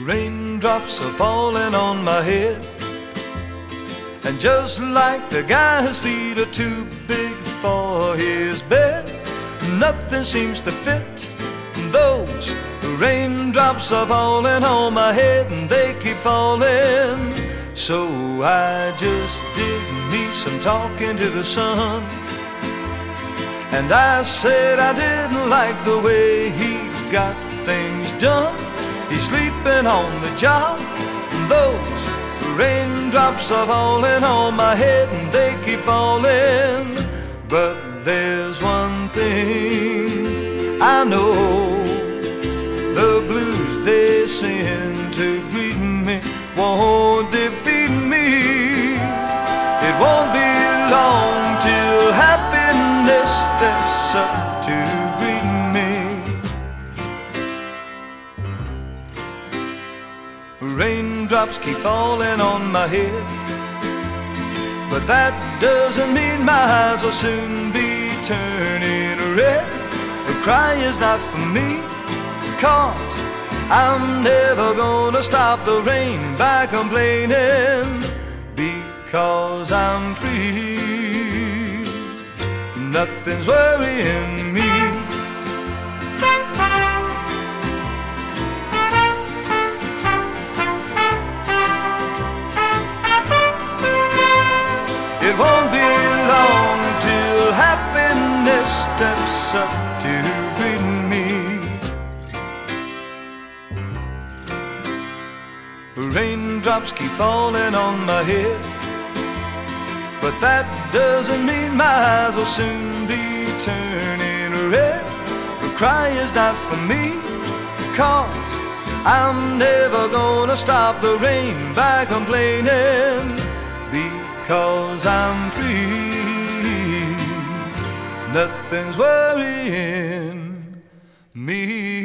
Raindrops are falling on my head, and just like the guy whose feet are too big for his bed, nothing seems to fit. Those raindrops are falling on my head, and they keep falling. So I just did me some talking to the sun, and I said I didn't like the way he got things done. He's sleeping on the job. Those raindrops are falling on my head, and they keep falling. But there's one thing I know, the blues they send to greet me won't defeat me. It won't be long till happiness steps up to greet me. Raindrops keep falling on my head, but that doesn't mean my eyes will soon be turning red. The cry is not for me, 'cause I'm never gonna stop the rain by complaining, because I'm free. Nothing's worrying me. It won't be long till happiness steps up to greet me. Raindrops keep falling on my head, but that doesn't mean my eyes will soon be turning red. The cry is not for me, 'cause I'm never gonna stop the rain by complaining, because I'm free. Nothing's worrying me.